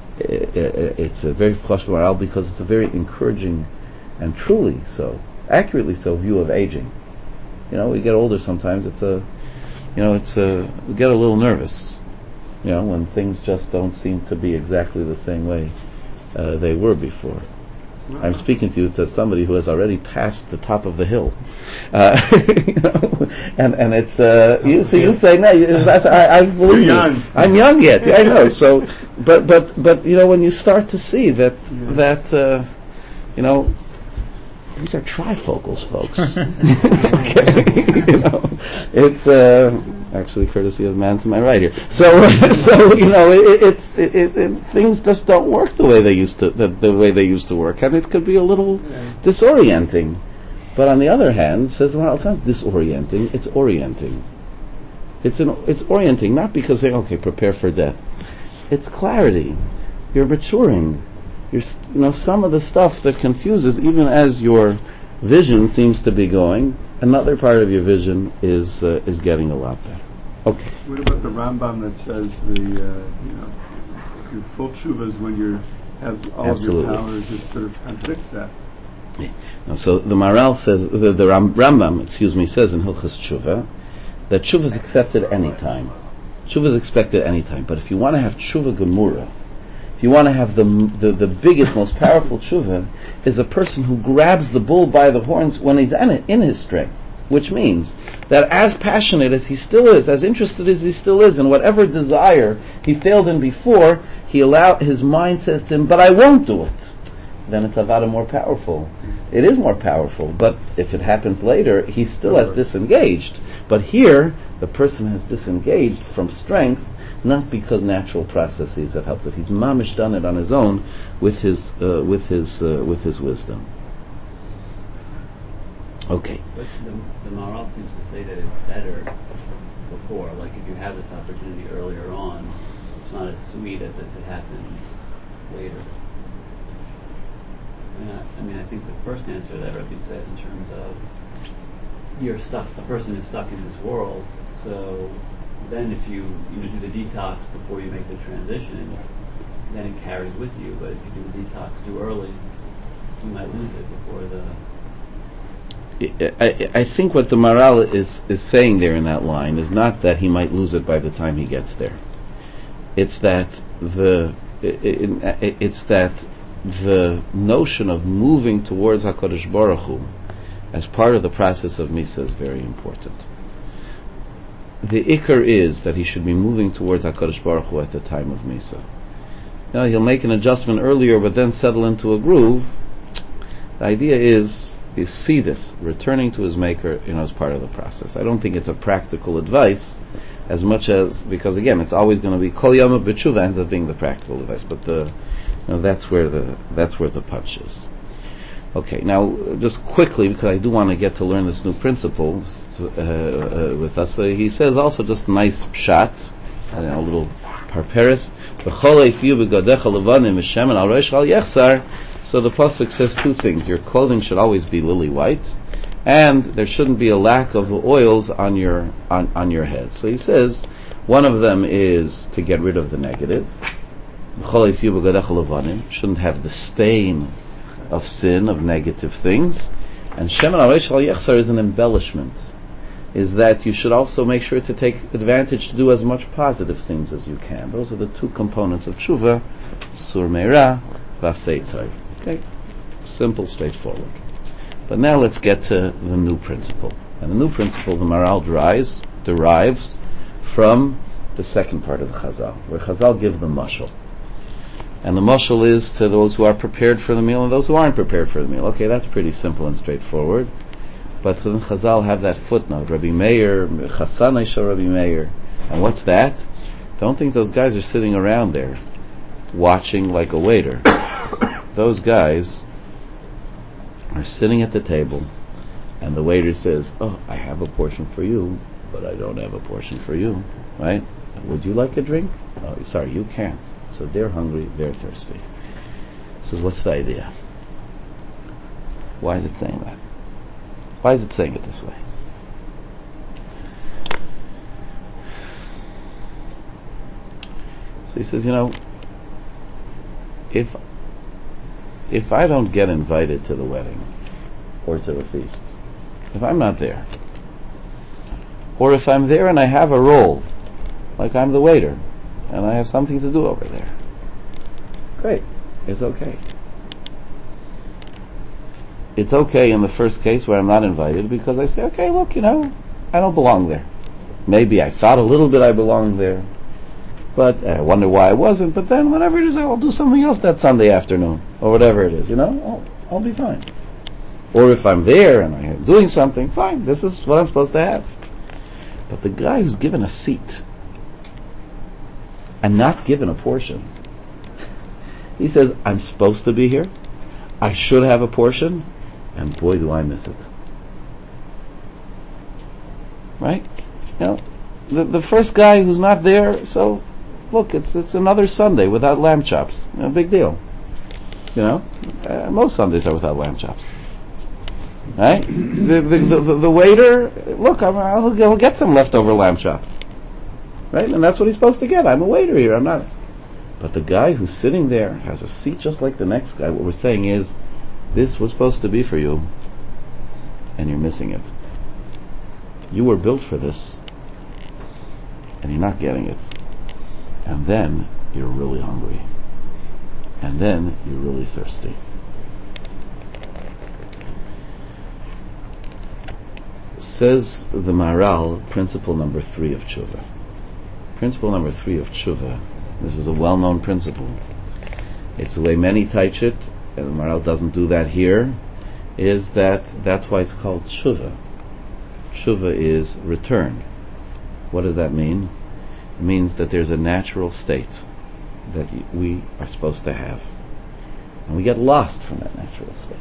It's a very chashuv Maharal because it's a very encouraging and truly so, accurately so, view of aging. You know, we get older sometimes. It's a, you know, it's a, we get a little nervous. You know, when things just don't seem to be exactly the same way uh, they were before. I'm speaking to you to somebody who has already passed the top of the hill, uh, you know, and and it's uh, you, so you say no, that's, I, I believe you. I'm young yet. I know. So, but but but you know, when you start to see that yeah. that uh, you know, these are trifocals, folks. Okay, you know, it's. Uh, actually courtesy of the man to my right here. So, so you know, it, it's it, it, it, things just don't work the way they used to the, the way they used to work, and it could be a little yeah. disorienting. But on the other hand, says well, it's not disorienting; it's orienting. It's an it's orienting, not because they okay prepare for death. It's clarity. You're maturing. You're you know some of the stuff that confuses, even as your vision seems to be going. Another part of your vision is uh, is getting a lot better. Okay. What about the Rambam that says the uh, you know your full tshuva is when you have all Absolutely. of your powers? It sort of contradicts that. Yeah. Now, so the Maral says the, the Ram, Rambam, excuse me, says in Hilchos Tshuva that tshuva is accepted any time. Tshuva is expected any time. But if you want to have tshuva gemura, if you want to have the, the the biggest, most powerful tshuva, is a person who grabs the bull by the horns when he's in, it, in his strength. Which means that as passionate as he still is, as interested as he still is in whatever desire he failed in before, he allow his mind says to him, but I won't do it. Then it's avada more powerful. It is more powerful, but if it happens later, he still has disengaged. But here, the person has disengaged from strength, not because natural processes have helped it. He's mamish done it on his own with his uh, with his uh, with his wisdom. Okay. But the, the Maharal seems to say that it's better before. Like if you have this opportunity earlier on, it's not as sweet as if it happens later. I mean, I, I mean, I think the first answer that Rabbi said in terms of you're stuck, a person is stuck in this world, so then if you, you know, do the detox before you make the transition, then it carries with you. But if you do the detox too early, you might lose it before the... I, I think what the Maral is, is saying there in that line is not that he might lose it by the time he gets there. It's that the it, it's that the notion of moving towards HaKadosh Baruch Hu as part of the process of Misa is very important. The Ikar is that he should be moving towards HaKadosh Baruch Hu at the time of Misa. You know, he'll make an adjustment earlier but then settle into a groove. The idea is you see this, returning to his maker, you know, as part of the process. I don't think it's a practical advice as much as, because again, it's always going to be Kol Yama B'Tshuva ends up being the practical advice, but the, you know, that's where the, that's where the punch is. Okay, now, just quickly, because I do want to get to learn this new principle uh, uh, with us, so he says also just nice pshat, you know, a little parperis, so the pasuk says two things. Your clothing should always be lily white, and there shouldn't be a lack of oils on your on, on your head. So he says one of them is to get rid of the negative. Shouldn't have the stain of sin, of negative things. And shemen al reish al yechsar is an embellishment. Is that you should also make sure to take advantage to do as much positive things as you can. Those are the two components of tshuva: sur meira, v'asei tov. Okay, simple, straightforward. But now let's get to the new principle. And the new principle the Maral derives, derives from the second part of the Chazal, where Chazal give the mashal. And the mashal is to those who are prepared for the meal and those who aren't prepared for the meal. Okay, that's pretty simple and straightforward. But then Chazal have that footnote, Rabbi Meir, Chassan Aisha Rabbi Meir. And what's that? Don't think those guys are sitting around there watching like a waiter. Those guys are sitting at the table and the waiter says, oh, I have a portion for you, but I don't have a portion for you. Right? Would you like a drink? Oh, sorry, you can't. So they're hungry, they're thirsty. So what's the idea? Why is it saying that? Why is it saying it this way? So he says, you know, if if I don't get invited to the wedding or to the feast, if I'm not there, or if I'm there and I have a role, like I'm the waiter, and I have something to do over there, great, it's okay. It's okay in the first case where I'm not invited because I say, okay, look, you know, I don't belong there. Maybe I thought a little bit I belonged there, but I wonder why I wasn't, but then whatever it is, I'll do something else that Sunday afternoon, or whatever it is, you know, I'll, I'll be fine. Or if I'm there and I'm doing something, fine, this is what I'm supposed to have. But the guy who's given a seat and not given a portion, he says, I'm supposed to be here, I should have a portion, and boy do I miss it. Right? You know, the the first guy who's not there, so look, it's it's another Sunday without lamb chops. No big deal. You know, uh, most Sundays are without lamb chops. Right? the, the, the the waiter, look, I'm, I'll, I'll get some leftover lamb chops. Right? And that's what he's supposed to get. I'm a waiter here. I'm not. But the guy who's sitting there has a seat just like the next guy. What we're saying is, this was supposed to be for you, and you're missing it. You were built for this, and you're not getting it. And then you're really hungry. And then you're really thirsty. Says the Maharal, principle number three of Tshuva. Principle number three of Tshuva, this is a well-known principle. It's the way many teach it, and the Maharal doesn't do that here, is that that's why it's called Tshuva. Tshuva is return. What does that mean? It means that there's a natural state that we are supposed to have, and we get lost from that natural state.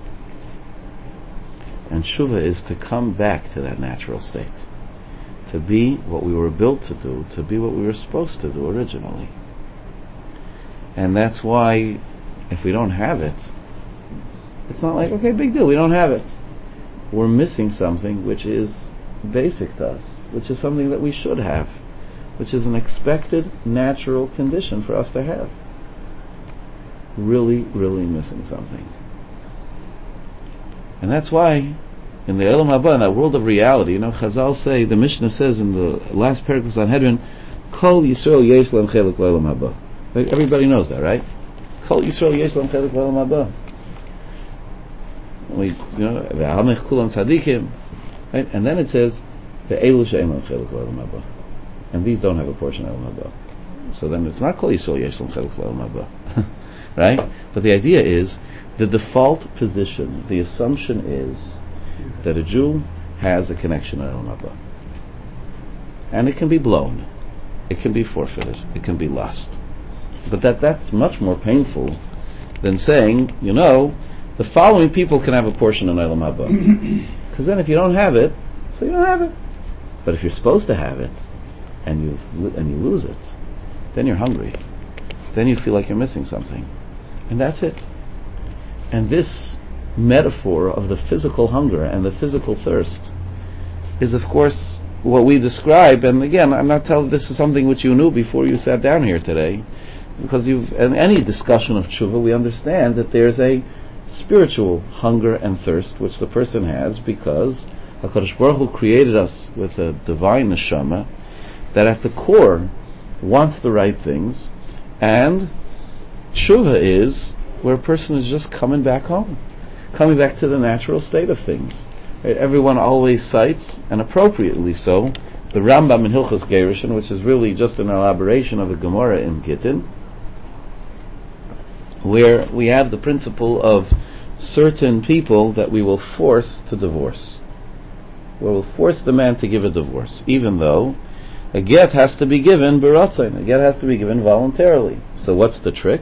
And Tshuva is to come back to that natural state, to be what we were built to do, to be what we were supposed to do originally. And that's why, if we don't have it, it's not like, okay, big deal, we don't have it. We're missing something which is basic to us, which is something that we should have, which is an expected natural condition for us to have. Really, really missing something. And that's why, in the Olam Haba, in that world of reality, you know, Chazal say, the Mishnah says in the last paragraph of Sanhedrin, Kol Yisrael yesh lam chelik l'Olam Haba. Everybody knows that, right? Kol Yisrael yesh lam chelik l'Olam Haba. We, you know, ve'amech kulam tzadikim, right? And then it says, ve'elu she'en lam chelik l'Olam Haba. And these don't have a portion of Olam Haba. So then it's not Kol Yisrael yesh lam chelik l'Olam Haba. Right? But the idea is, the default position, the assumption is that a Jew has a connection to Olam Haba. And it can be blown. It can be forfeited. It can be lost. But that that's much more painful than saying, you know, the following people can have a portion in Olam Haba. Because then if you don't have it, so you don't have it. But if you're supposed to have it, and you and you lose it, then you're hungry. Then you feel like you're missing something. And that's it. And this metaphor of the physical hunger and the physical thirst is, of course, what we describe. And again, I'm not telling this is something which you knew before you sat down here today, because you've in any discussion of tshuva, we understand that there's a spiritual hunger and thirst which the person has, because HaKadosh Baruch Hu created us with a divine neshama that at the core wants the right things, and tshuva is where a person is just coming back home, coming back to the natural state of things. Right? Everyone always cites, and appropriately so, the Rambam in Hilchos Gerushin, which is really just an elaboration of a Gemara in Gittin, where we have the principle of certain people that we will force to divorce. We will force the man to give a divorce, even though a get has to be given b'ratzain, a get has to be given voluntarily. So what's the trick?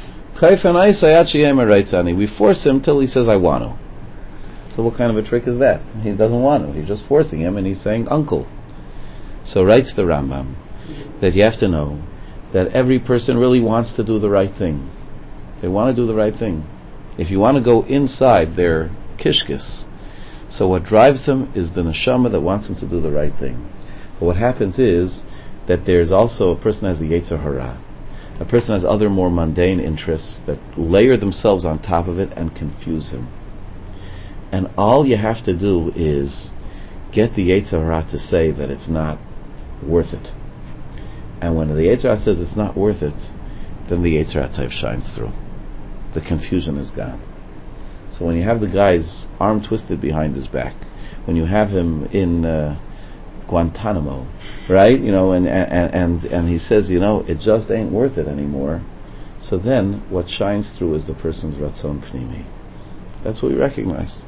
We force him till he says, I want to. So what kind of a trick is that? He doesn't want to. He's just forcing him, and he's saying, uncle. So writes the Rambam that you have to know that every person really wants to do the right thing. They want to do the right thing. If you want to go inside their kishkis, so what drives them is the neshama that wants them to do the right thing. But what happens is that there's also a person has the Yetzer Hara. A person has other more mundane interests that layer themselves on top of it and confuse him. And all you have to do is get the Yetzer Hara to say that it's not worth it. And when the Yetzer Hara says it's not worth it, then the Yetzer Hara type shines through. The confusion is gone. So when you have the guy's arm twisted behind his back, when you have him in uh, Guantanamo, right? You know, and, and and and he says, you know, it just ain't worth it anymore. So then, what shines through is the person's ratzon pnimi. That's what we recognize.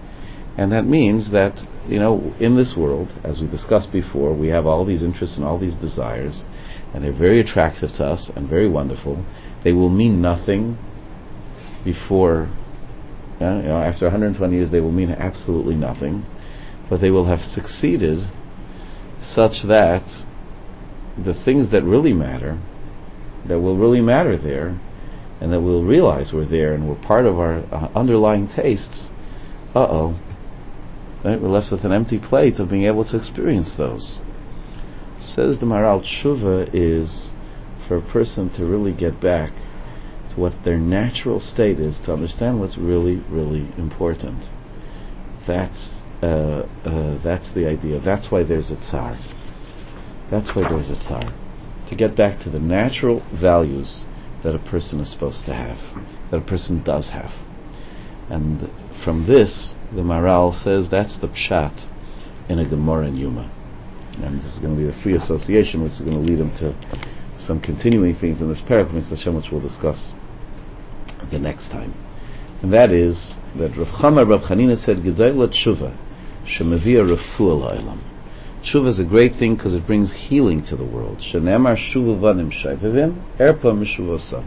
And that means that, you know, in this world, as we discussed before, we have all these interests and all these desires, and they're very attractive to us and very wonderful. They will mean nothing before, uh, you know, after one hundred twenty years they will mean absolutely nothing, but they will have succeeded such that the things that really matter, that will really matter there, and that we'll realize we're there and we're part of our uh, underlying tastes, uh-oh, right? We're left with an empty plate of being able to experience those. Says the Maharal, tshuva is for a person to really get back to what their natural state is, to understand what's really, really important. That's uh, uh, that's the idea. That's why there's a tsar. That's why there's a tsar. To get back to the natural values that a person is supposed to have, that a person does have. And from this, the Maharal says that's the pshat in a Gemara in Yuma. And this is going to be the free association, which is going to lead him to some continuing things in this paragraph, which we'll discuss the next time. And that is that Rav Chama Rav Chanina said, Gedayla tshuva, shemavia refuah la'olam. Tshuva is a great thing because it brings healing to the world. Shenemar shuva vanim shayvevim, erpa mishuvosam.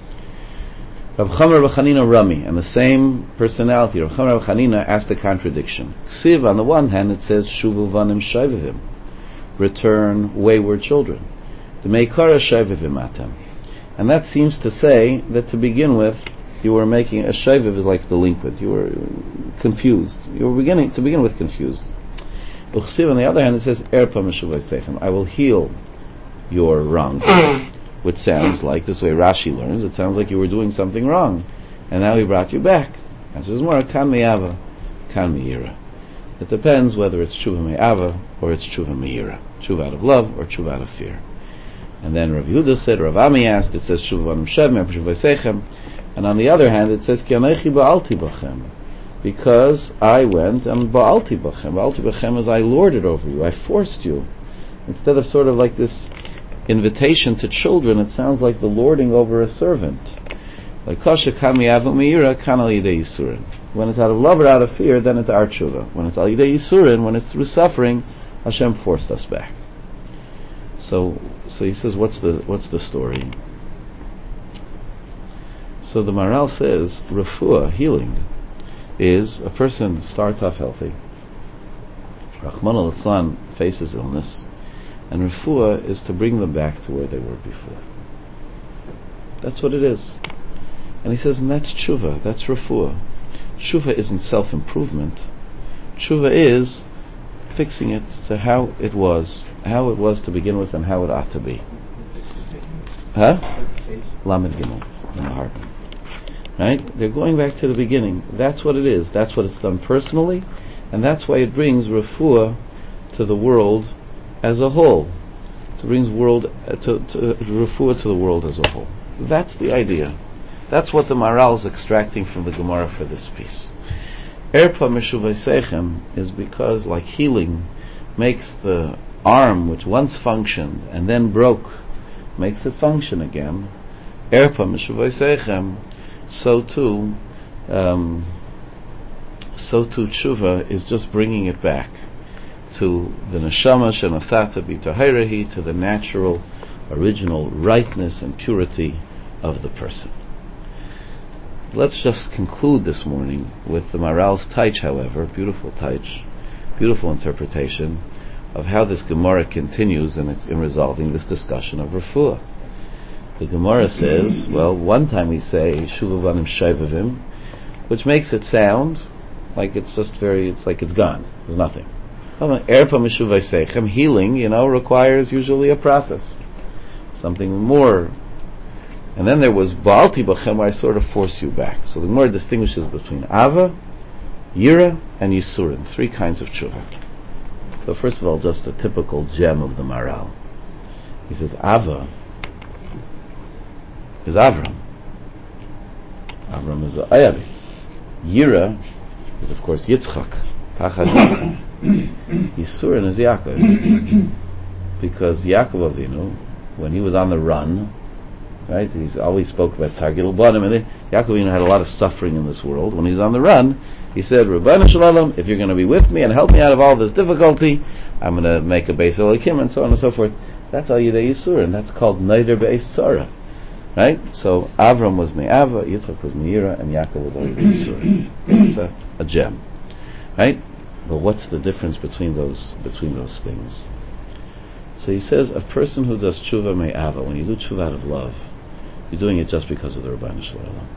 Rav Chama Rav Chanina Rami, and the same personality, Rav Chama Rav Chanina asked a contradiction. Ksiv, on the one hand, it says shuva vanim shayvevim, return wayward children. The meikara shayvevim atem. And that seems to say that to begin with, you were making a shayvev is like delinquent. You were confused. You were beginning to begin with confused. Uchsiv, on the other hand, it says erpa meshuvayseichem. I will heal your wrongdoing, which sounds like, this way Rashi learns, it sounds like you were doing something wrong, and now he brought you back. And so it's more kan me'ava, kan me'ira. It depends whether it's tshuva me'ava or it's tshuva me'ira, tshuva out of love or tshuva out of fear. And then Rav Yehuda said, Rav Ami asked, it says shuva vanim shayvevim, and on the other hand it says ki anechi ba'alti bachem, because I went and ba'alti bachem. Ba'alti bachem is I lorded over you, I forced you. Instead of sort of like this invitation to children, it sounds like the lording over a servant. Like kasha kami avu meira kana lidei yisurin. When it's out of love or out of fear, then it's our tshuva. When it's al lidei yisurin, when it's through suffering, Hashem forced us back. So, so he says, what's the what's the story? So the Maharal says, refuah, healing, is a person starts off healthy. Rachmana litzlan faces illness, and refuah is to bring them back to where they were before. That's what it is. And he says, and that's tshuva, that's refuah. Tshuva isn't self-improvement. Tshuva is fixing it to how it was, how it was to begin with and how it ought to be. Huh? Lamed Gimel in the heart. Right? They're going back to the beginning. That's what it is. That's what it's done personally, and that's why it brings refuah to the world as a whole. To brings world uh, to, to refuah to the world as a whole. That's the idea. That's what the Maharal is extracting from the Gemara for this piece. Erpa meshuvayseichem is because, like healing makes the arm which once functioned and then broke, makes it function again. Erpa meshuvayseichem, so too, um, so too tshuva is just bringing it back to the neshama shenasata b'tahirehi, to the natural, original rightness and purity of the person. Let's just conclude this morning with the Maharal's taich, however, beautiful taich, beautiful interpretation of how this Gemara continues in, in resolving this discussion of refuah. The Gemara says, well, one time we say shuva vanim shayvevim, which makes it sound like it's just very, it's like it's gone, there's nothing. Erpa meshuvayseichem, healing, you know, requires usually a process, something more. And then there was ba'alti b'chem, where I sort of force you back. So the Gemara distinguishes between ava, yira, and yisurin, three kinds of tshuva. So first of all, just a typical gem of the Maharal. He says ava is Avram. Avram is a Ayari. Yira is of course Yitzchak, Pachad Yitzchak. Yisurin is Yaakov, because Yaakov Avinu, when he was on the run, Right? He's always spoke about Tzargil Banim, and Yaakov Avinu had a lot of suffering in this world. When he's on the run, he said, Rebbeinu Shalom, if you're going to be with me and help me out of all this difficulty, I'm going to make a Beis Elokim, and so on and so forth. That's Al Yidei Yisur, and that's called Neider Beis Tzara. Right? So Avram was Me'ava, Yitzchak was Me'ira, and Yaakov was Al Yidei Yisur. It's a, a gem. Right? But what's the difference between those between those things? So he says, a person who does tshuva me'ava, when you do tshuva out of love, you're doing it just because of the Rebbeinu Shalom.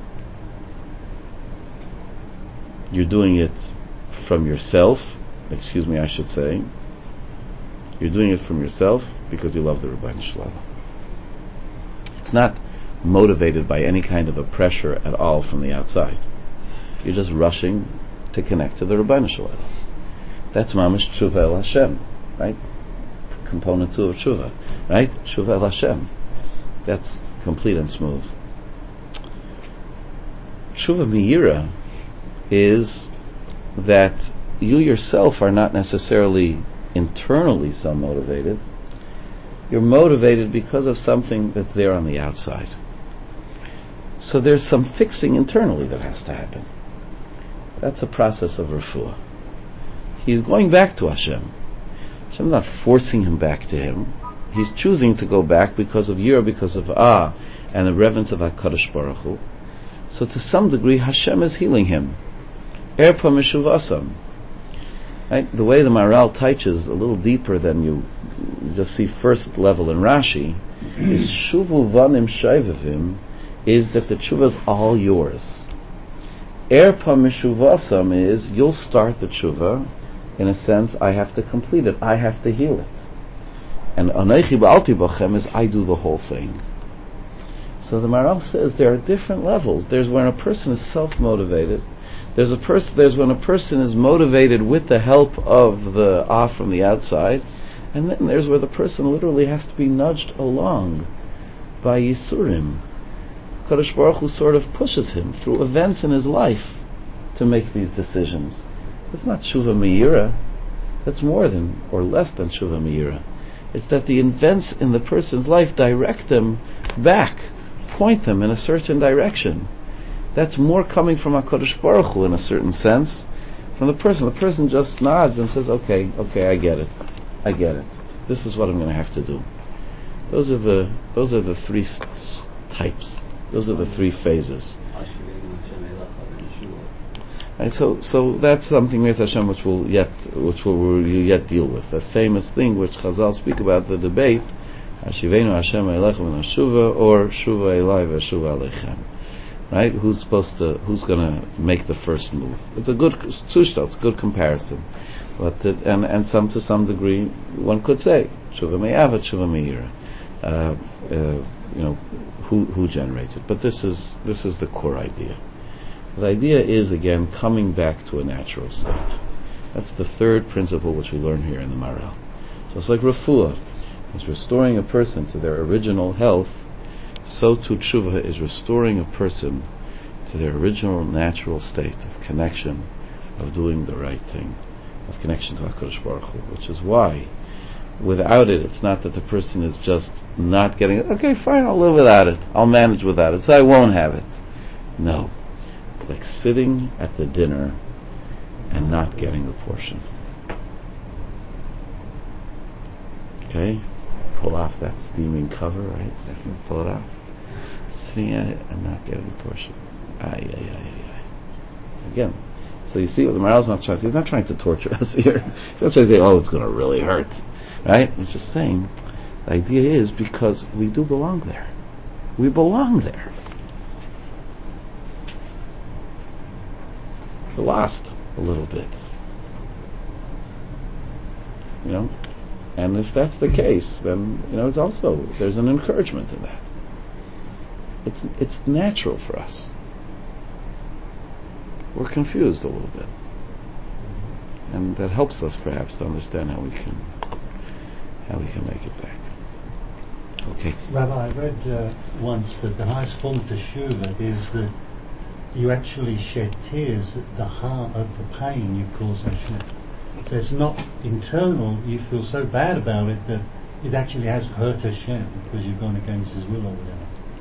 You're doing it from yourself, excuse me, I should say. You're doing it from yourself because you love the Rebbeinu Shalom. It's not motivated by any kind of a pressure at all from the outside. You're just rushing to connect to the Rebbeinu Shalom. That's mamish tshuva el Hashem, right? Component two of tshuva, right? Tshuva el Hashem. That's complete and smooth. Tshuva me'ira is that you yourself are not necessarily internally so motivated. You're motivated because of something that's there on the outside. So there's some fixing internally that has to happen. That's a process of refuah. He's going back to Hashem. Hashem's not forcing him back to him. He's choosing to go back because of yira, because of ah, and the reverence of HaKadosh Baruch Hu. So to some degree, Hashem is healing him. Erpa meshuvasam. Right? The way the Maharal teaches a little deeper than you just see first level in Rashi is shuvu vanim shayvavim, is that the tshuva is all yours. Erpa meshuvasam is you'll start the tshuva. In a sense, I have to complete it. I have to heal it. And Anochi ba'alti b'chem is I do the whole thing. So the Maharal says there are different levels. There's when a person is self-motivated. There's a person. There's when a person is motivated with the help of the ah from the outside, and then there's where the person literally has to be nudged along by Yisurim. Kadosh Baruch Hu sort of pushes him through events in his life to make these decisions. It's not tshuva me'ira. That's more than or less than tshuva me'ira. It's that the events in the person's life direct them back, point them in a certain direction. That's more coming from HaKadosh Baruch Hu in a certain sense. From the person, the person just nods and says, "Okay, okay, I get it, I get it. This is what I'm going to have to do." Those are the those are the three s- types. Those are the three phases. Right, so, so that's something with Hashem which will yet, which will we'll yet deal with. A famous thing which Chazal speak about the debate: Hashivenu Hashem Elechem v'Nashuva, or Shuva Elai v'Shuva Alechem. Right? Who's supposed to? Who's going to make the first move? It's a good tzushtah. It's a good comparison. But it, and and some to some degree, one could say Shuva Me'ava, Shuva Me'ira. Uh, uh, you know, who who generates it? But this is this is the core idea. The idea is, again, coming back to a natural state. That's the third principle which we learn here in the Maharal. So it's like refuah. It's restoring a person to their original health. So too tshuva is restoring a person to their original natural state of connection, of doing the right thing, of connection to HaKadosh Baruch Hu. Which is why, without it, it's not that the person is just not getting it. Okay, fine, I'll live without it. I'll manage without it. So I won't have it. No. Like sitting at the dinner and not getting a portion. Okay? Pull off that steaming cover, right? Definitely pull it off. Sitting at it and not getting a portion. Ay, ay, ay, ay. Again, so you see what the Maharal's not trying to, he's not trying to torture us here. He's not trying to say, oh, it's going to really hurt. Right? He's just saying, the idea is because we do belong there. We belong there. We're lost a little bit. You know? And if that's the case, then, you know, it's also, there's an encouragement in that. It's it's natural for us. We're confused a little bit. And that helps us perhaps to understand how we can how we can make it back. Okay. Rabbi, I read uh, once that the highest form of teshuva is that you actually shed tears at the heart of the pain you cause Hashem. So it's not internal, you feel so bad about it that it actually has hurt Hashem because you've gone against His will or whatever.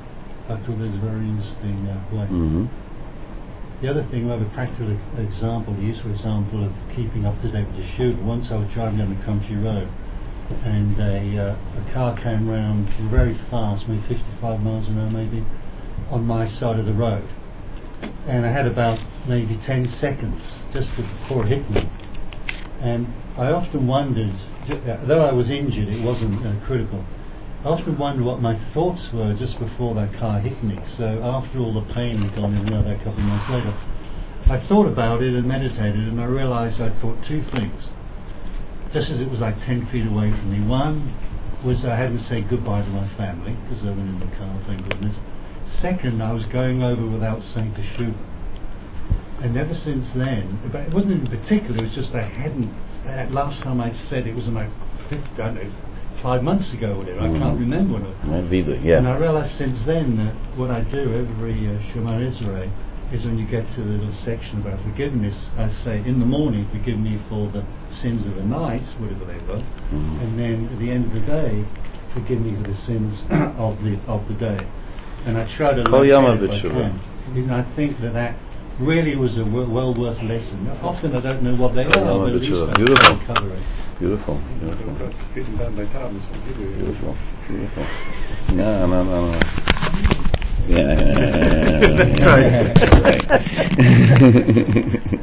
I thought it was a very interesting uh, way. Mm-hmm. The other thing, another practical example, a useful example of keeping up to date with the Shuva. Once I was driving down the country road, and a, uh, a car came round very fast, maybe fifty-five miles an hour maybe, on my side of the road. And I had about maybe ten seconds just before it hit me. And I often wondered, though I was injured, it wasn't uh, critical, I often wondered what my thoughts were just before that car hit me. So after all the pain had gone, you know, that couple of months later, I thought about it and meditated, and I realised I thought two things. Just as it was like ten feet away from me. One was I hadn't said goodbye to my family, because they were in the car, thank goodness. Second, I was going over without saying Teshuvah. And ever since then, but it wasn't in particular, it was just I hadn't, uh, last time I'd said it was like, I don't know, five months ago or whatever, Mm. I can't remember what it Yeah. And I realised since then that what I do every uh, Shema Israel is when you get to the little section about forgiveness, I say, in the morning, forgive me for the sins of the night, whatever they were, Mm. and then at the end of the day, forgive me for the sins of the of the day. And I try to Kol learn Yom it if I HaBetshuvah. can. And I think that that really was a w- well worth lesson. Often I don't know what they Kol are, Yom but at least HaBetshuvah. I Beautiful. try to cover it. Beautiful. Beautiful. Getting done by Thomas. Beautiful. Beautiful. No, no, no, no. Yeah. yeah, yeah, yeah, yeah, yeah. Right.